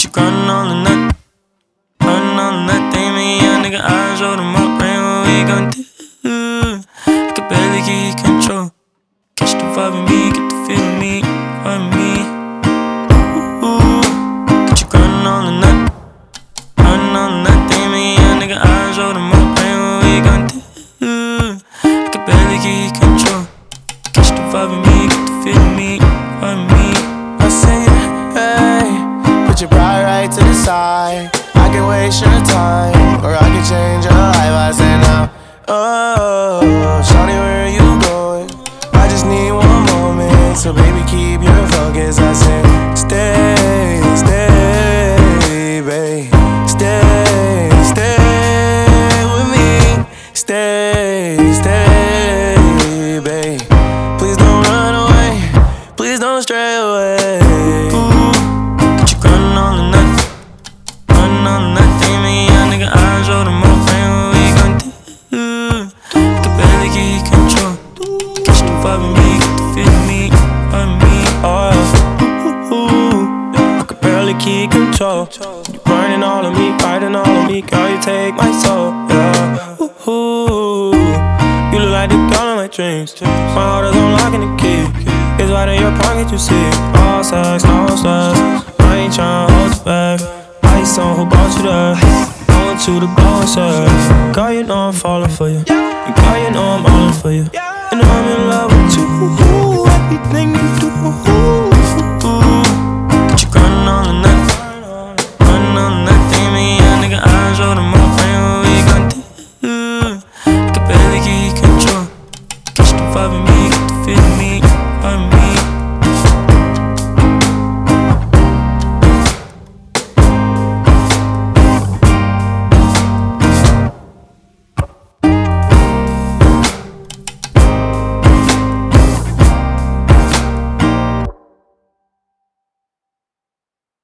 you grinding on the nut, grinding on the nut. They make young nigga eyes roll them up, brain what we gon' do. I can barely get control. Catch the vibe in me, get the feel in me, vibe in me. Got you grinding on the nut, grinding on the nut. They make young nigga eyes roll them up, brain what we gon' do. I can barely get control. Catch the vibe in me, get the feel in me, vibe in me. I say, hey, put your pride right to the side. I can waste your time, or I can change your life. I say now, oh, shawty, where are you going? I just need one moment, so baby, keep your focus. I say, stay, stay, babe, stay, stay with me, stay, stay, babe. Please don't run away, please don't stray away. Got you grinding on the nut, grinding on the nut. They make young nigga eyes roll them up, brain what we gon' do. I can barely get control. Catch the vibe in me, get the feel in me, vibe in me. I could barely keep control. You burning all of me, fighting all of me, girl, you take my soul, yeah. You look like the girl in my dreams. My heart is on lock and the key. It's right in your pocket, you see. All sex, no stress. I ain't tryna hold you back. Ice on, who brought you there? I want you to go and serve. Girl, you know I'm falling for you. And girl, you know I'm all in for you. And I'm in love with you. Everything you do.